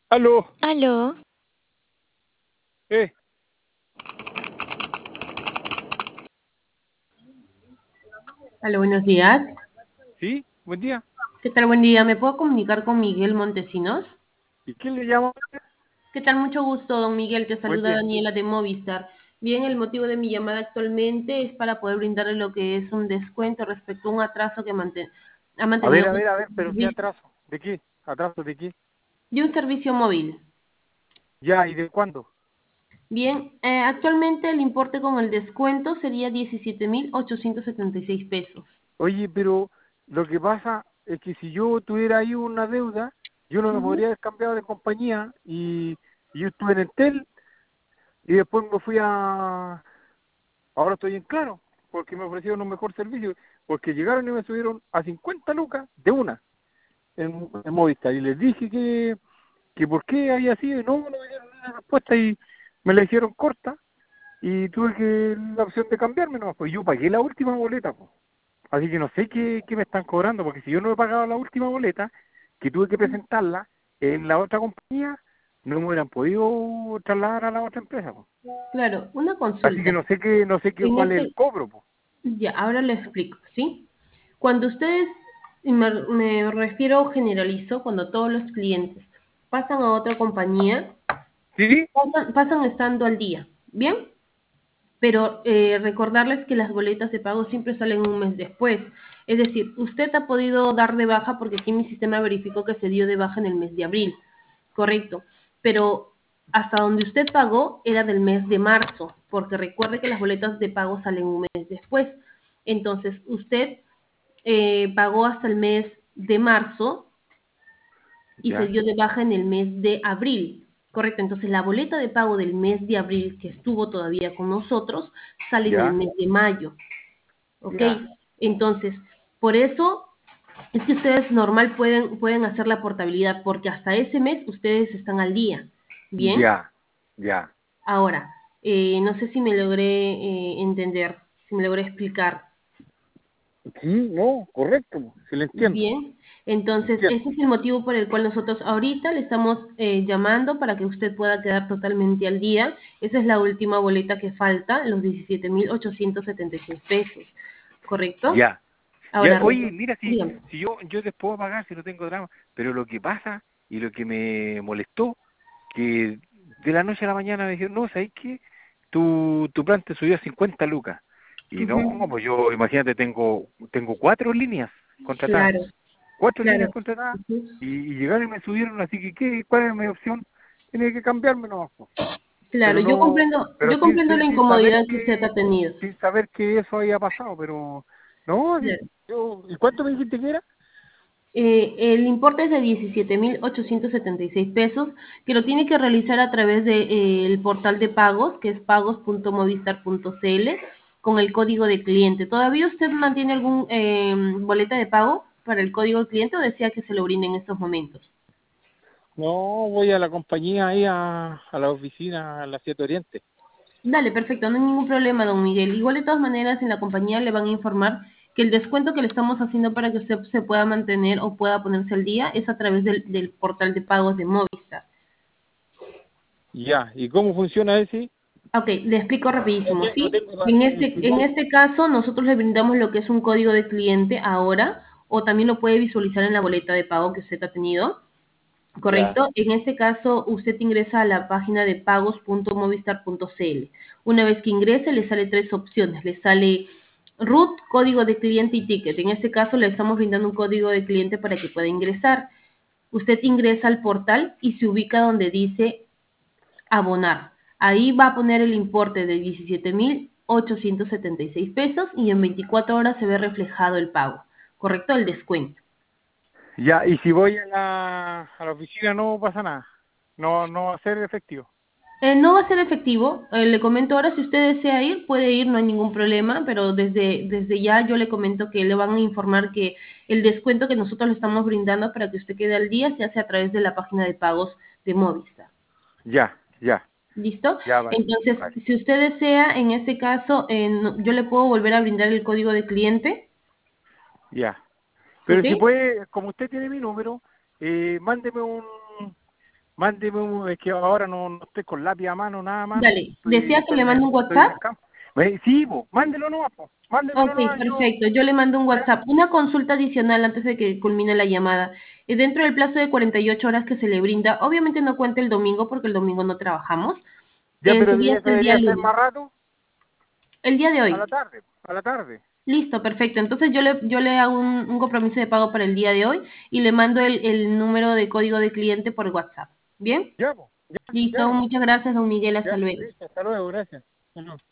Aló, Aló, eh, Hola, buenos días. sí, buen día. ¿Qué tal? Buen día. ¿Me puedo comunicar con Miguel Montesinos? ¿Y quién le llama? ¿Qué tal? Mucho gusto, don Miguel. Te Buen saluda día. Daniela de Movistar. Bien, el motivo de mi llamada actualmente es para poder brindarle lo que es un descuento respecto a un atraso que ha mantenido A ver, pero qué atraso. ¿De qué? ¿Atraso de qué? de un servicio móvil. Ya, ¿y de cuándo? Bien, actualmente el importe con el descuento sería 17.876 pesos. Oye, pero lo que pasa es que si yo tuviera ahí una deuda, yo no me Ujú. podría haber cambiado de compañía y yo estuve en Entel y después me fui a... Ahora estoy en Claro, porque me ofrecieron un mejor servicio, porque llegaron y me subieron a 50 lucas de una en Movistar y les dije que por qué había sido y no me dieron una respuesta y me la hicieron corta y tuve que la opción de cambiarme, no, pues yo pagué la última boleta, pues. Así que no sé qué me están cobrando, porque si yo no he pagado la última boleta, que tuve que presentarla en la otra compañía, no me hubieran podido trasladar a la otra empresa, pues. Claro, una Así que consulta. no sé qué En cuál es el este, cobro, pues. Ya, ahora le explico, ¿sí? Cuando ustedes, y me refiero generalizo, cuando todos los clientes pasan a otra compañía, ¿Sí? pasan estando al día, ¿bien? Pero recordarles que las boletas de pago siempre salen un mes después. Es decir, usted ha podido dar de baja porque aquí mi sistema verificó que se dio de baja en el mes de abril, correcto. Pero hasta donde usted pagó era del mes de marzo, porque recuerde que las boletas de pago salen un mes después. Entonces, usted pagó hasta el mes de marzo y se Ya, dio de baja en el mes de abril. Correcto, entonces la boleta de pago del mes de abril, que estuvo todavía con nosotros, sale en el ya, mes de mayo. ¿Ok? ya, Entonces, por eso es que ustedes normal pueden hacer la portabilidad, porque hasta ese mes ustedes están al día. ¿Bien? ya, ya. Ahora, no sé si me logré entender, si me logré explicar. Sí, no, correcto, sí lo entiendo, Bien, entonces entiendo. ese es el motivo por el cual nosotros ahorita le estamos llamando para que usted pueda quedar totalmente al día. Esa es la última boleta que falta, los 17.876 pesos, ¿correcto? Ya. Ya, Ahora, oye, mira, dígame. si yo después puedo pagar, si no tengo drama, pero lo que pasa y lo que me molestó, que de la noche a la mañana me dijeron, no, ¿sabes qué? Tu plan te subió a 50 lucas. Y no, Ujú. pues yo, imagínate, tengo cuatro líneas contratadas, Claro, cuatro claro. líneas contratadas, Ujú. y llegaron y me subieron, así que, ¿cuál es mi opción? Tiene que cambiarme, no, Claro, pero no, pero yo comprendo la incomodidad que usted ha tenido. sin saber que eso había pasado, pero no, Claro. yo, ¿y cuánto me dijiste que era? El importe es de 17.876 pesos, que lo tiene que realizar a través de, el portal de pagos, que es pagos.movistar.cl, con el código de cliente. ¿Todavía usted mantiene algún boleta de pago para el código de cliente o desea que se lo brinde en estos momentos? No, voy a la compañía ahí a la oficina, a la 7 Oriente. Dale, perfecto, no hay ningún problema, don Miguel. Igual de todas maneras en la compañía le van a informar que el descuento que le estamos haciendo para que usted se pueda mantener o pueda ponerse al día es a través del portal de pagos de Movistar. Ya, ¿y cómo funciona ese? Ok, le explico rapidísimo, No ¿sí? tengo, En este caso, nosotros le brindamos lo que es un código de cliente ahora, o también lo puede visualizar en la boleta de pago que usted ha tenido, ya, ¿correcto? En este caso, usted ingresa a la página de pagos.movistar.cl. Una vez que ingrese, le sale tres opciones. Le sale root, código de cliente y ticket. En este caso, le estamos brindando un código de cliente para que pueda ingresar. Usted ingresa al portal y se ubica donde dice abonar. Ahí va a poner el importe de 17.876 pesos y en 24 horas se ve reflejado el pago, ¿correcto? El descuento. ya, y si voy a la oficina no pasa nada, no va a ser efectivo. No va a ser efectivo, le comento ahora, si usted desea ir, puede ir, no hay ningún problema, pero desde ya yo le comento que le van a informar que el descuento que nosotros le estamos brindando para que usted quede al día se hace a través de la página de pagos de Movistar. Ya, ya, ¿Listo? ya, vale, Entonces, vale, si usted desea, en este caso, yo le puedo volver a brindar el código de cliente, ya. ¿ok? Pero si puede, como usted tiene mi número, mándeme mándeme es que ahora no estoy con lápiz a mano nada más. Dale, ¿desea que le mande un Estoy en WhatsApp? el campo. Sí, po, mándelo nomás, po. Mándemelo Ok, nomás, perfecto. Yo le mando un ya, WhatsApp. Una consulta adicional antes de que culmine la llamada. Dentro del plazo de 48 horas que se le brinda, obviamente no cuenta el domingo porque el domingo no trabajamos. ya, pero Sería eso hasta el día debería ser lunes. más rato, El día de a la hoy. tarde, a la tarde. Listo, perfecto. Entonces yo le hago un compromiso de pago para el día de hoy y le mando el número de código de cliente por WhatsApp. ¿Bien? Ya, po, ya Listo. nomás. Muchas gracias, don Miguel. Hasta Ya, luego. listo, hasta luego, gracias. Hasta luego.